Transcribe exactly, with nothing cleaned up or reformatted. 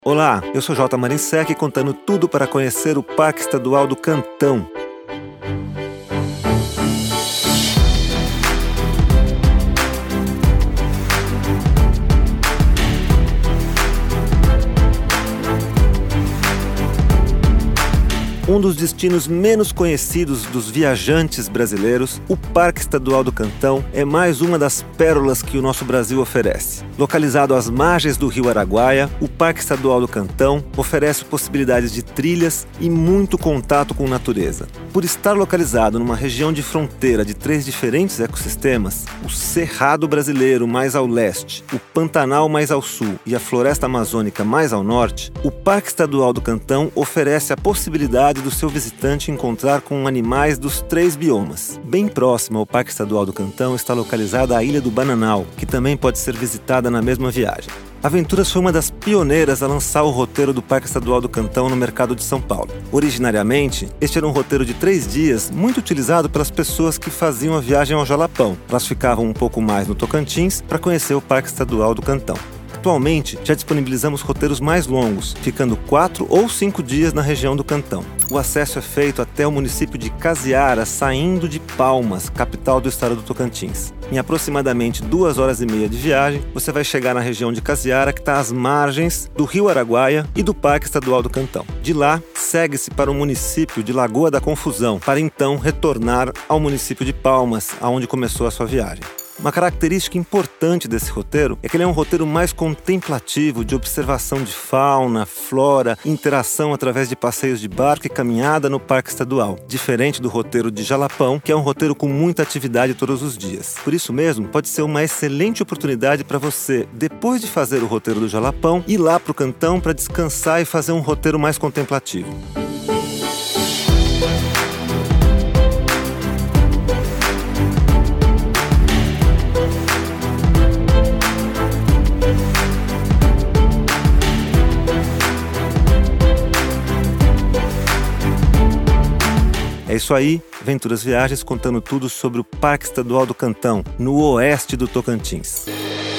Olá, eu sou J. Marinsec contando tudo para conhecer o Parque Estadual do Cantão. Um dos destinos menos conhecidos dos viajantes brasileiros, o Parque Estadual do Cantão é mais uma das pérolas que o nosso Brasil oferece. Localizado às margens do Rio Araguaia, o Parque Estadual do Cantão oferece possibilidades de trilhas e muito contato com natureza. Por estar localizado numa região de fronteira de três diferentes ecossistemas, o Cerrado brasileiro mais ao leste, o Pantanal mais ao sul e a Floresta Amazônica mais ao norte, o Parque Estadual do Cantão oferece a possibilidade do seu visitante encontrar com animais dos três biomas. Bem próximo ao Parque Estadual do Cantão está localizada a Ilha do Bananal, que também pode ser visitada na mesma viagem. A Aventuras foi uma das pioneiras a lançar o roteiro do Parque Estadual do Cantão no mercado de São Paulo. Originariamente, este era um roteiro de três dias, muito utilizado pelas pessoas que faziam a viagem ao Jalapão. Elas ficavam um pouco mais no Tocantins para conhecer o Parque Estadual do Cantão. Atualmente, já disponibilizamos roteiros mais longos, ficando quatro ou cinco dias na região do Cantão. O acesso é feito até o município de Casiara, saindo de Palmas, capital do estado do Tocantins. Em aproximadamente duas horas e meia de viagem, você vai chegar na região de Casiara, que está às margens do Rio Araguaia e do Parque Estadual do Cantão. De lá, segue-se para o município de Lagoa da Confusão, para então retornar ao município de Palmas, aonde começou a sua viagem. Uma característica importante desse roteiro é que ele é um roteiro mais contemplativo, de observação de fauna, flora, interação através de passeios de barco e caminhada no Parque Estadual, diferente do roteiro de Jalapão, que é um roteiro com muita atividade todos os dias. Por isso mesmo, pode ser uma excelente oportunidade para você, depois de fazer o roteiro do Jalapão, ir lá para o Cantão para descansar e fazer um roteiro mais contemplativo. É isso aí, Aventuras Viagens contando tudo sobre o Parque Estadual do Cantão, no oeste do Tocantins.